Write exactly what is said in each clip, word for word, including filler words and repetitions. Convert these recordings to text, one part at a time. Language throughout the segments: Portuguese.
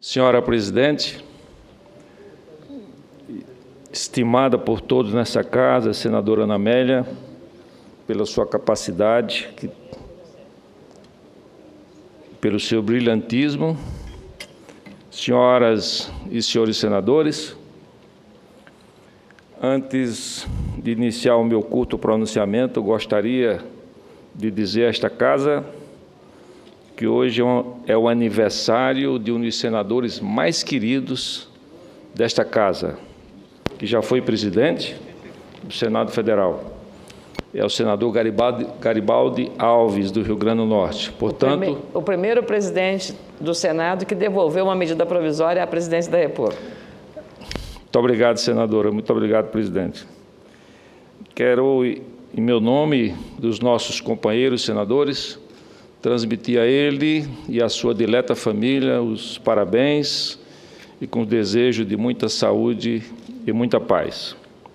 Senhora Presidente, estimada por todos nessa casa, senadora Ana Amélia, pela sua capacidade, que, pelo seu brilhantismo, senhoras e senhores senadores, antes de iniciar o meu curto pronunciamento, eu gostaria de dizer a esta casa que hoje é o aniversário de um dos senadores mais queridos desta casa, que já foi presidente do Senado Federal. É o senador Garibaldi, Garibaldi Alves, do Rio Grande do Norte. Portanto, o, prime, o primeiro presidente do Senado que devolveu uma medida provisória à presidência da República. Muito obrigado, senadora. Muito obrigado, presidente. Quero, em meu nome, dos nossos companheiros senadores, transmitir a ele e à sua dileta família os parabéns e com o desejo de muita saúde e muita paz.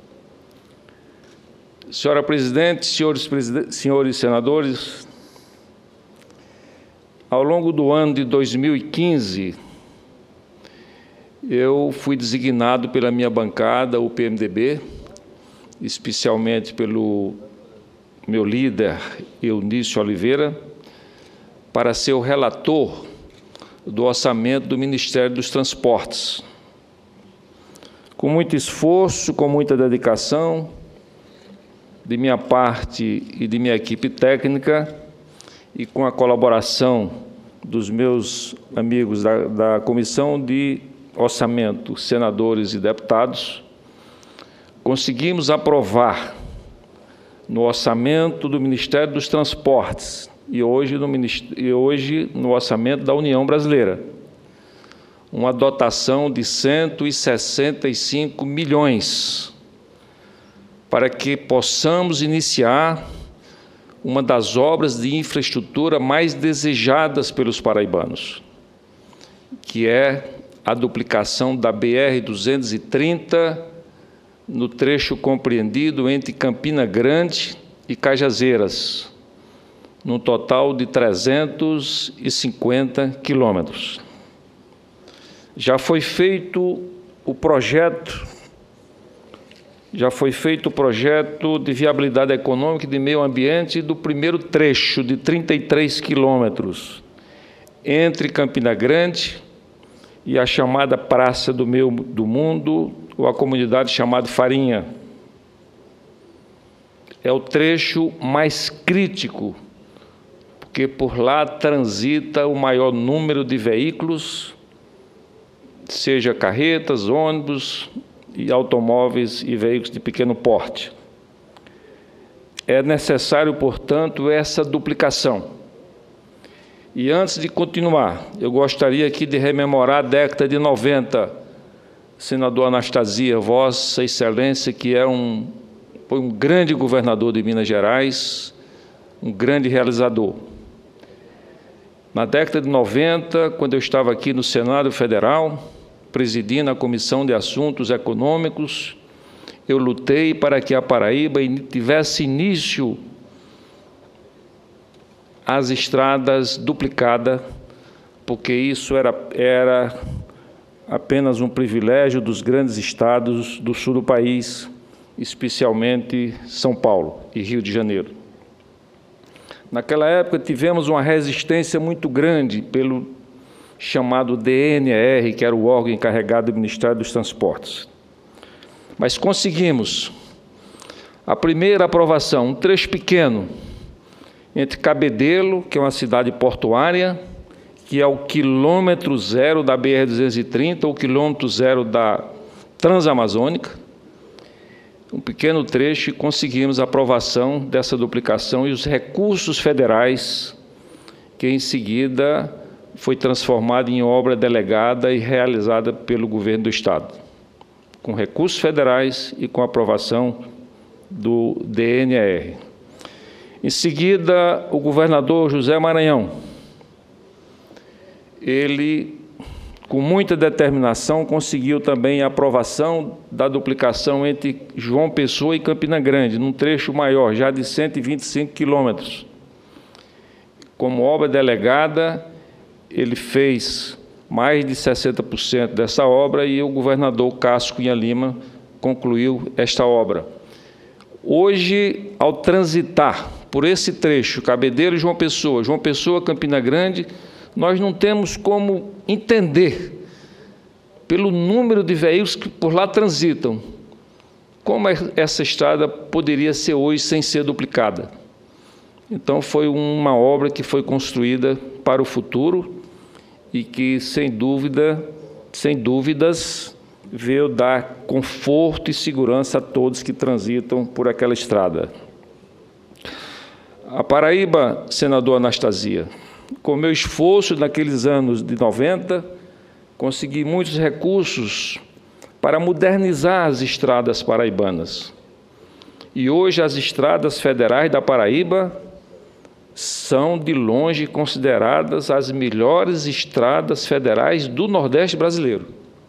Senhora Presidente, senhores, presidentes, senhores senadores, ao longo do ano de dois mil e quinze, eu fui designado pela minha bancada, o P M D B, especialmente pelo meu líder, Eunício Oliveira, para ser o relator do orçamento do Ministério dos Transportes. Com muito esforço, com muita dedicação, de minha parte e de minha equipe técnica, e com a colaboração dos meus amigos da, da Comissão de Orçamento, senadores e deputados, conseguimos aprovar no orçamento do Ministério dos Transportes e hoje no, e hoje no orçamento da União Brasileira, uma dotação de cento e sessenta e cinco milhões para que possamos iniciar uma das obras de infraestrutura mais desejadas pelos paraibanos, que é a duplicação da B R duzentos e trinta no trecho compreendido entre Campina Grande e Cajazeiras, num total de trezentos e cinquenta quilômetros. Já foi feito o projeto, já foi feito o projeto de viabilidade econômica e de meio ambiente do primeiro trecho de trinta e três quilômetros entre Campina Grande e a chamada Praça do Meio do Mundo, ou a comunidade chamada Farinha. É o trecho mais crítico, porque por lá transita o maior número de veículos, seja carretas, ônibus e automóveis e veículos de pequeno porte. É necessário, portanto, essa duplicação. E antes de continuar, eu gostaria aqui de rememorar a década de noventa, senador Anastasia, Vossa Excelência, que é um, foi um grande governador de Minas Gerais, um grande realizador. Na década de noventa, quando eu estava aqui no Senado Federal, presidindo a Comissão de Assuntos Econômicos, eu lutei para que a Paraíba tivesse início as estradas duplicadas, porque isso era, era apenas um privilégio dos grandes estados do sul do país, especialmente São Paulo e Rio de Janeiro. Naquela época, tivemos uma resistência muito grande pelo chamado D N E R, que era o órgão encarregado do Ministério dos Transportes. Mas conseguimos a primeira aprovação, um trecho pequeno, entre Cabedelo, que é uma cidade portuária, que é o quilômetro zero da B R duzentos e trinta, ou quilômetro zero da Transamazônica, um pequeno trecho, e conseguimos a aprovação dessa duplicação e os recursos federais, que em seguida foi transformado em obra delegada e realizada pelo governo do Estado, com recursos federais e com aprovação do D N E R. Em seguida, o governador José Maranhão, ele, com muita determinação, conseguiu também a aprovação da duplicação entre João Pessoa e Campina Grande, num trecho maior, já de cento e vinte e cinco quilômetros. Como obra delegada, ele fez mais de sessenta por cento dessa obra e o governador Cássio Cunha Lima concluiu esta obra. Hoje, ao transitar por esse trecho, Cabedelo e João Pessoa, João Pessoa, Campina Grande, nós não temos como entender, pelo número de veículos que por lá transitam, como essa estrada poderia ser hoje sem ser duplicada. Então, foi uma obra que foi construída para o futuro e que, sem dúvida, sem dúvidas, veio dar conforto e segurança a todos que transitam por aquela estrada. A Paraíba, senador Anastasia, com meu esforço naqueles anos de noventa, consegui muitos recursos para modernizar as estradas paraibanas. E hoje as estradas federais da Paraíba são, de longe, consideradas as melhores estradas federais do Nordeste brasileiro.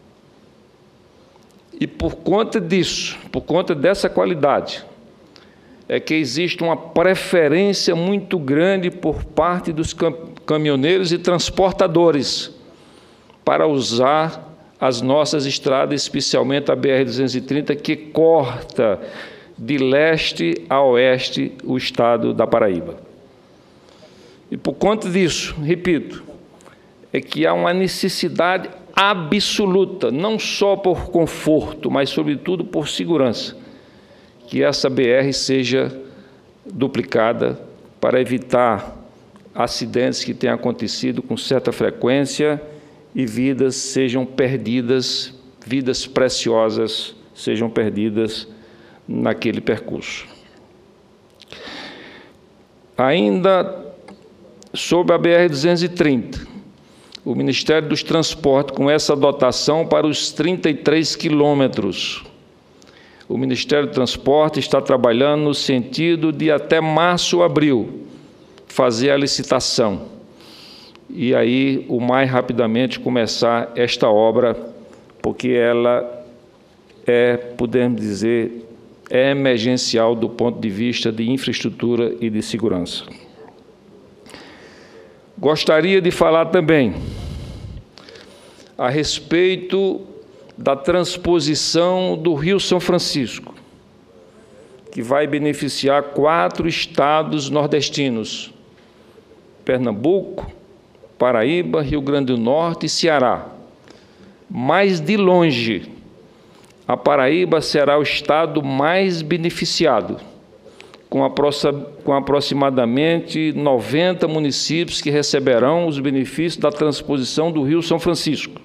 E por conta disso, por conta dessa qualidade, é que existe uma preferência muito grande por parte dos caminhoneiros e transportadores para usar as nossas estradas, especialmente a B R duzentos e trinta, que corta de leste a oeste o estado da Paraíba. E por conta disso, repito, é que há uma necessidade absoluta, não só por conforto, mas, sobretudo, por segurança, que essa B R seja duplicada para evitar acidentes que tenham acontecido com certa frequência e vidas sejam perdidas, vidas preciosas sejam perdidas naquele percurso. Ainda sobre a B R duzentos e trinta, o Ministério dos Transportes, com essa dotação para os trinta e três quilômetros, o Ministério do Transporte está trabalhando no sentido de, até março ou abril, fazer a licitação. E aí, o mais rapidamente, começar esta obra, porque ela é, podemos dizer, é emergencial do ponto de vista de infraestrutura e de segurança. Gostaria de falar também a respeito da transposição do Rio São Francisco, que vai beneficiar quatro estados nordestinos: Pernambuco, Paraíba, Rio Grande do Norte e Ceará. Mais de longe, a Paraíba será o estado mais beneficiado, com, com aproximadamente noventa municípios que receberão os benefícios da transposição do Rio São Francisco.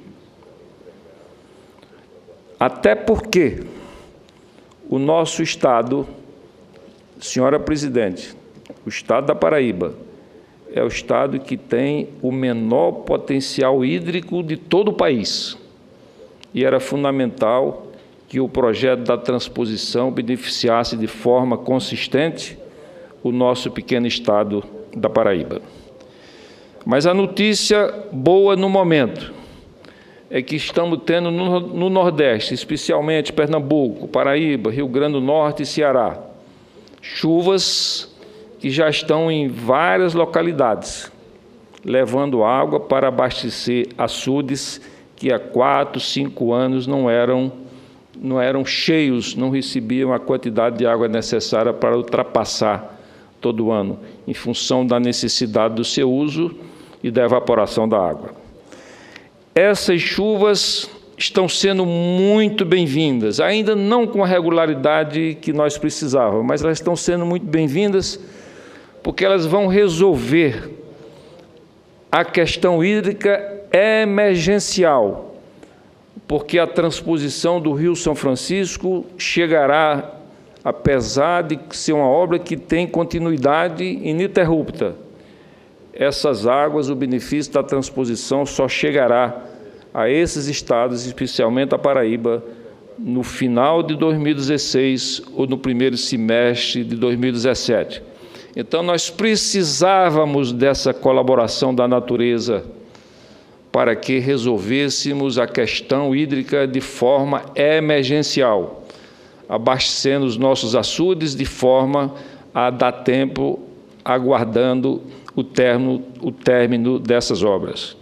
Até porque o nosso estado, senhora presidente, o estado da Paraíba, é o estado que tem o menor potencial hídrico de todo o país. E era fundamental que o projeto da transposição beneficiasse de forma consistente o nosso pequeno estado da Paraíba. Mas a notícia boa no momento é que estamos tendo no, no Nordeste, especialmente Pernambuco, Paraíba, Rio Grande do Norte e Ceará, chuvas que já estão em várias localidades, levando água para abastecer açudes que há quatro, cinco anos não eram, não eram cheios, não recebiam a quantidade de água necessária para ultrapassar todo ano, em função da necessidade do seu uso e da evaporação da água. Essas chuvas estão sendo muito bem-vindas, ainda não com a regularidade que nós precisávamos, mas elas estão sendo muito bem-vindas porque elas vão resolver a questão hídrica emergencial, porque a transposição do Rio São Francisco chegará, apesar de ser uma obra que tem continuidade ininterrupta. Essas águas, o benefício da transposição só chegará a esses estados, especialmente a Paraíba, no final de dois mil e dezesseis ou no primeiro semestre de dois mil e dezessete. Então, nós precisávamos dessa colaboração da natureza para que resolvêssemos a questão hídrica de forma emergencial, abastecendo os nossos açudes de forma a dar tempo, aguardando o término, o término dessas obras.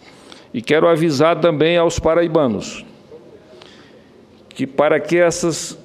E quero avisar também aos paraibanos que, para que essas,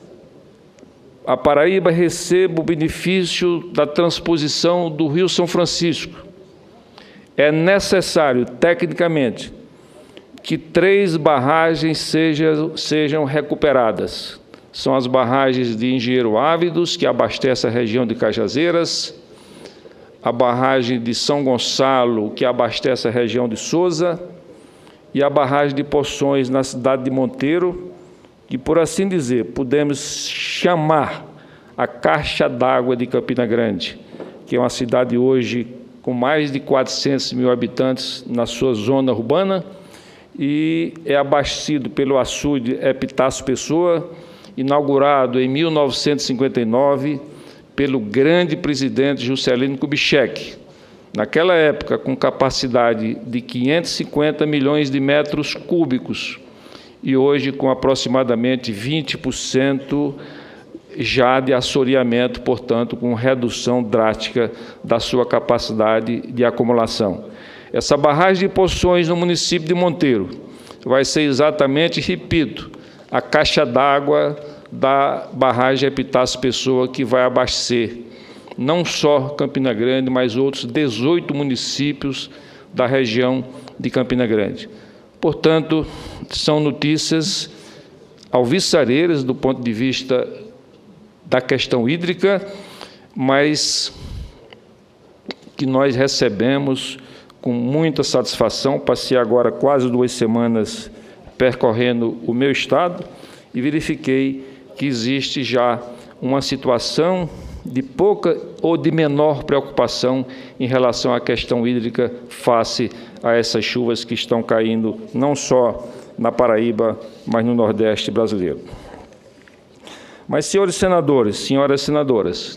a Paraíba receba o benefício da transposição do Rio São Francisco, é necessário, tecnicamente, que três barragens sejam, sejam recuperadas. São as barragens de Engenheiro Ávidos, que abastece a região de Cajazeiras, a barragem de São Gonçalo, que abastece a região de Sousa, e a barragem de Poções, na cidade de Monteiro, que, por assim dizer, podemos chamar a caixa d'água de Campina Grande, que é uma cidade hoje com mais de quatrocentos mil habitantes na sua zona urbana, e é abastecido pelo açude Epitácio Pessoa, inaugurado em mil novecentos e cinquenta e nove pelo grande presidente Juscelino Kubitschek, naquela época com capacidade de quinhentos e cinquenta milhões de metros cúbicos, e hoje com aproximadamente vinte por cento já de assoreamento, portanto, com redução drástica da sua capacidade de acumulação. Essa barragem de Poções no município de Monteiro vai ser exatamente, repito, a caixa d'água da barragem Epitácio Pessoa, que vai abastecer não só Campina Grande, mas outros dezoito municípios da região de Campina Grande. Portanto, são notícias alvissareiras do ponto de vista da questão hídrica, mas que nós recebemos com muita satisfação. Passei agora quase duas semanas percorrendo o meu estado e verifiquei que existe já uma situação de pouca ou de menor preocupação em relação à questão hídrica face a essas chuvas que estão caindo não só na Paraíba, mas no Nordeste brasileiro. Mas, senhores senadores, senhoras senadoras,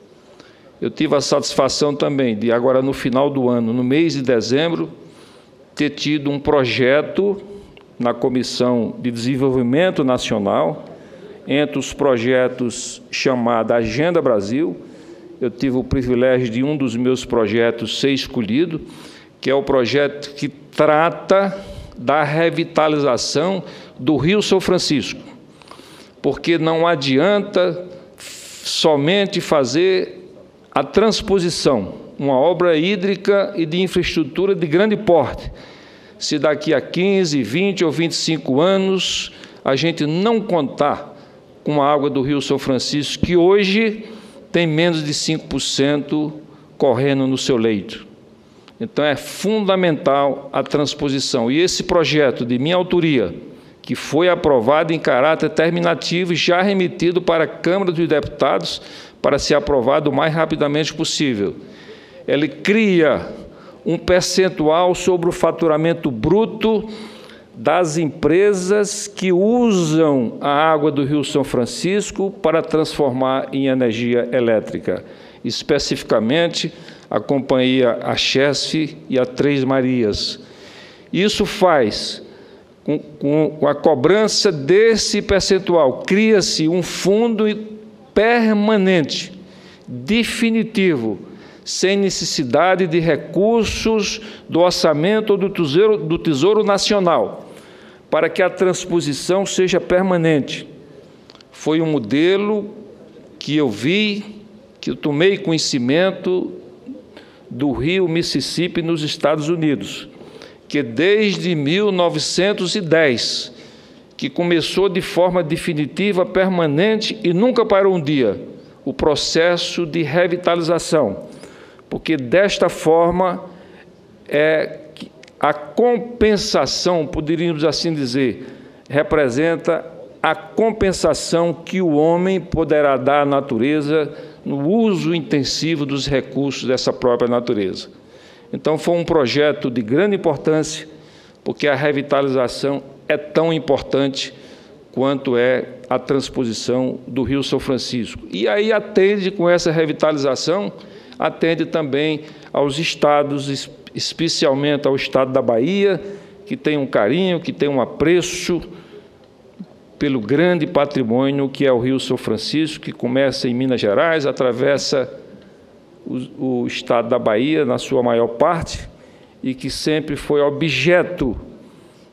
eu tive a satisfação também de, agora no final do ano, no mês de dezembro, ter tido um projeto na Comissão de Desenvolvimento Nacional, entre os projetos chamada Agenda Brasil. Eu tive o privilégio de um dos meus projetos ser escolhido, que é o projeto que trata da revitalização do Rio São Francisco, porque não adianta somente fazer a transposição, uma obra hídrica e de infraestrutura de grande porte, se daqui a quinze, vinte ou vinte e cinco anos a gente não contar com a água do Rio São Francisco, que hoje tem menos de cinco por cento correndo no seu leito. Então, é fundamental a transposição. E esse projeto de minha autoria, que foi aprovado em caráter terminativo e já remetido para a Câmara dos Deputados para ser aprovado o mais rapidamente possível, ele cria um percentual sobre o faturamento bruto das empresas que usam a água do Rio São Francisco para transformar em energia elétrica, especificamente a companhia A Chesf e a Três Marias. Isso faz, com, com a cobrança desse percentual, cria-se um fundo permanente, definitivo, sem necessidade de recursos do orçamento ou do Tesouro, do Tesouro Nacional, para que a transposição seja permanente. Foi um modelo que eu vi, que eu tomei conhecimento do rio Mississippi nos Estados Unidos, que desde mil novecentos e dez, que começou de forma definitiva, permanente e nunca parou um dia, o processo de revitalização, porque desta forma é a compensação, poderíamos assim dizer, representa a compensação que o homem poderá dar à natureza no uso intensivo dos recursos dessa própria natureza. Então, foi um projeto de grande importância, porque a revitalização é tão importante quanto é a transposição do Rio São Francisco. E aí atende, com essa revitalização, atende também aos estados, especialmente ao estado da Bahia, que tem um carinho, que tem um apreço pelo grande patrimônio que é o Rio São Francisco, que começa em Minas Gerais, atravessa o, o estado da Bahia, na sua maior parte, e que sempre foi objeto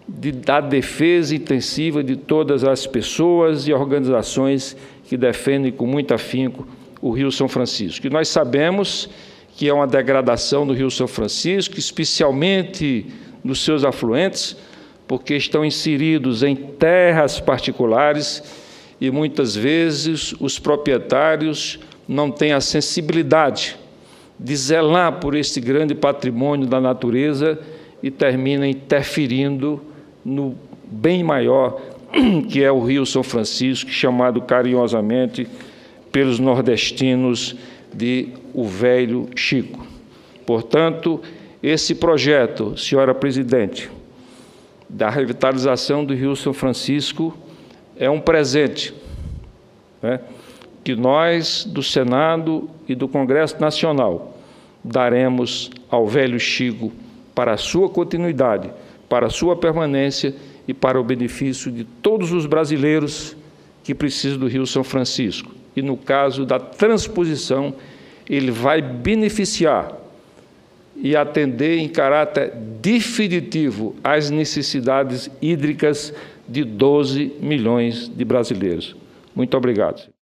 de, da defesa intensiva de todas as pessoas e organizações que defendem com muito afinco o Rio São Francisco. E nós sabemos que é uma degradação do Rio São Francisco, especialmente nos seus afluentes, porque estão inseridos em terras particulares e, muitas vezes, os proprietários não têm a sensibilidade de zelar por este grande patrimônio da natureza e terminam interferindo no bem maior, que é o Rio São Francisco, chamado carinhosamente pelos nordestinos de o Velho Chico. Portanto, esse projeto, senhora presidente, da revitalização do Rio São Francisco é um presente, né, que nós, do Senado e do Congresso Nacional, daremos ao Velho Chico para a sua continuidade, para a sua permanência e para o benefício de todos os brasileiros que precisam do Rio São Francisco. E, no caso da transposição, ele vai beneficiar e atender em caráter definitivo às necessidades hídricas de doze milhões de brasileiros. Muito obrigado.